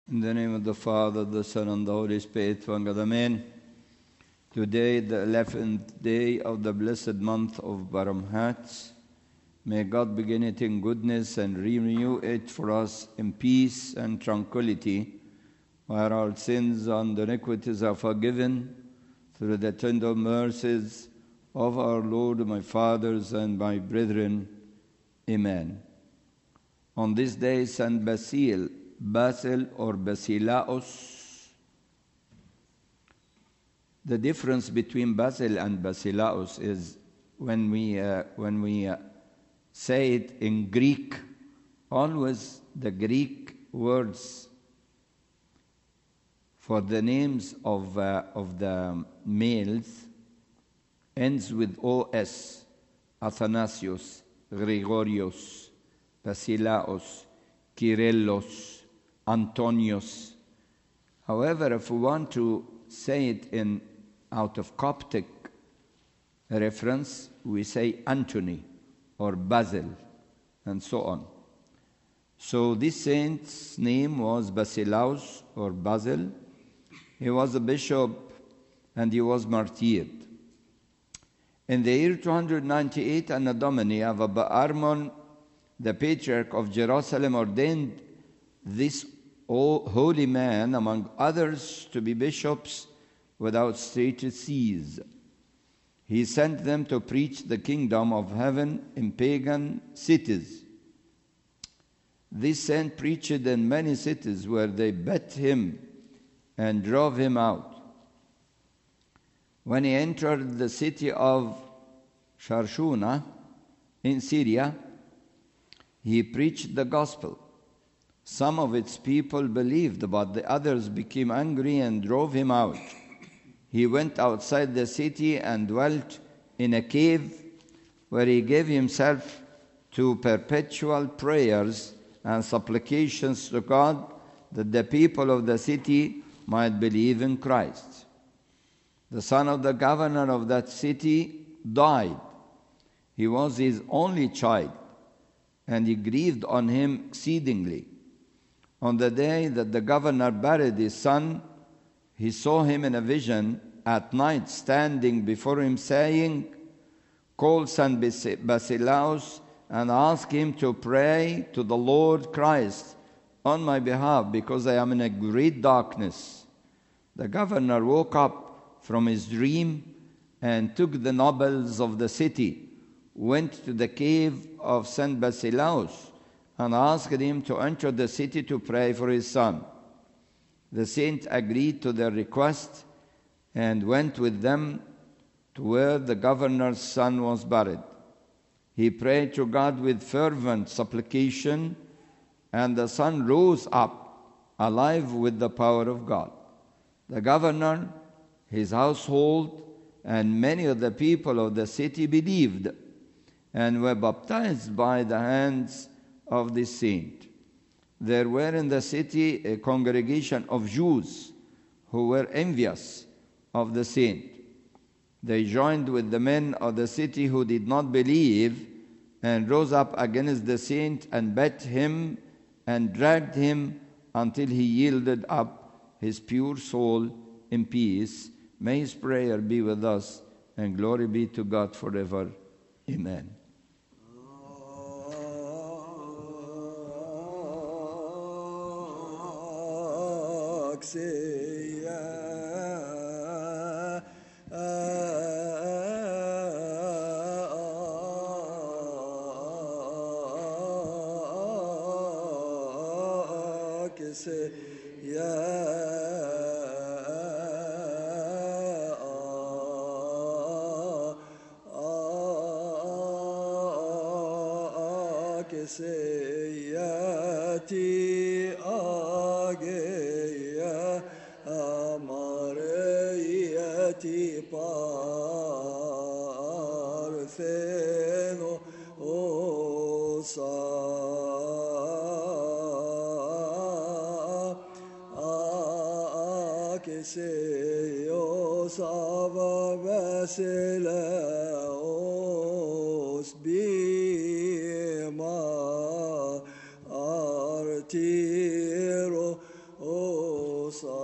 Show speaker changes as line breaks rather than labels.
In the name of the Father, the Son, and the Holy Spirit, one God, Amen. Today, the 11th day of the blessed month of Baramhat. May God begin it in goodness and renew it for us in peace and tranquility, where our sins and iniquities are forgiven through the tender mercies of our Lord, my fathers and my brethren. Amen. On this day, Saint Basil or Basilaus. The difference between Basil and Basilaus is when we say it in Greek, always the Greek words for the names of the males ends with OS: Athanasius, Gregorios, Basilaos, Kyrillos, Antonius. However, if we want to say it out of Coptic reference, we say Anthony or Basil, and so on. So this saint's name was Basilaus or Basil. He was a bishop and he was martyred. In the year 298 Anno Domini, Abba Armon, the patriarch of Jerusalem, ordained this holy man, among others, to be bishops without stated sees. He sent them to preach the kingdom of heaven in pagan cities. This saint preached in many cities where they beat him and drove him out. When he entered the city of Sharshuna in Syria, he preached the gospel. Some of its people believed, but the others became angry and drove him out. He went outside the city and dwelt in a cave where he gave himself to perpetual prayers and supplications to God that the people of the city might believe in Christ. The son of the governor of that city died. He was his only child, and he grieved on him exceedingly. On the day that the governor buried his son, he saw him in a vision at night standing before him, saying, "Call Saint Basilaus and ask him to pray to the Lord Christ on my behalf, because I am in a great darkness." The governor woke up from his dream and took the nobles of the city, went to the cave of Saint Basilaus, and asked him to enter the city to pray for his son. The saint agreed to their request and went with them to where the governor's son was buried. He prayed to God with fervent supplication, and the son rose up, alive with the power of God. The governor, his household, and many of the people of the city believed and were baptized by the hands of this saint. There were in the city a congregation of Jews who were envious of the saint. They joined with the men of the city who did not believe and rose up against the saint and beat him and dragged him until he yielded up his pure soul in peace. May his prayer be with us, and glory be to God forever. Amen.
Bima artiro Logos